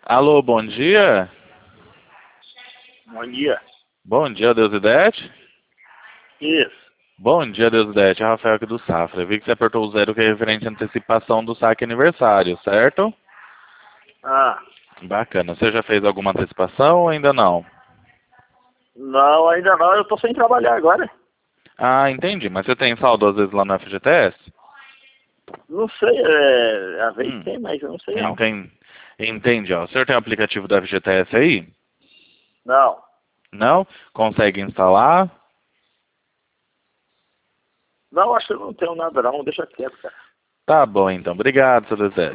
Alô, bom dia. Bom dia. Bom dia, Deusidete. Isso. Bom dia, Deusidete. É Rafael aqui do Safra. Eu vi que você apertou o zero que é referente à antecipação do saque aniversário, certo? Ah, Bacana. Você já fez alguma antecipação ou ainda não? não, ainda não. Eu tô sem trabalhar agora. Ah, entendi. Mas você tem saldo às vezes lá no FGTS? Não sei, às vezes Hum, tem, mas eu não sei não. entendi. Entendi, ó. O senhor tem o aplicativo do FGTS aí? Não. Não? Consegue instalar? Não, acho que eu não tenho nada não. Deixa quieto, cara. Tá bom, então. Obrigado, seu Deusidete.